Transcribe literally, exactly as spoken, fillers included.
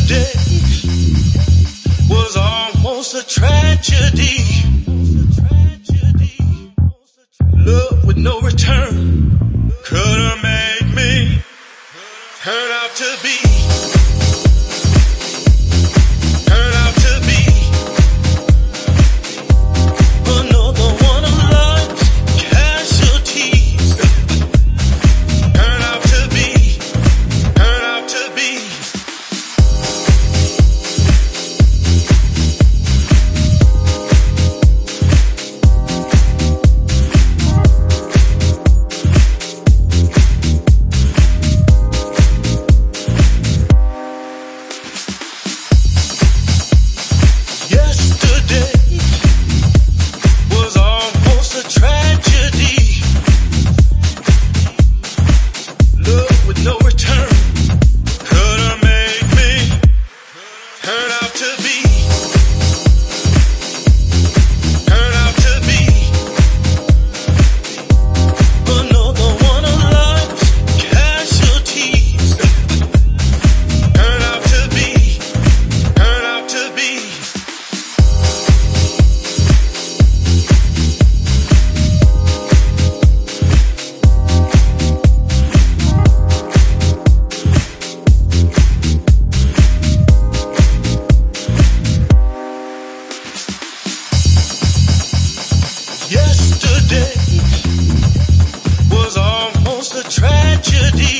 was almost a tragedy. Love with no return could have made me turn out to be. Turn out to be another one of life's casualties. Turn out to be. Turn out to be. Yesterday was almost a tragedy.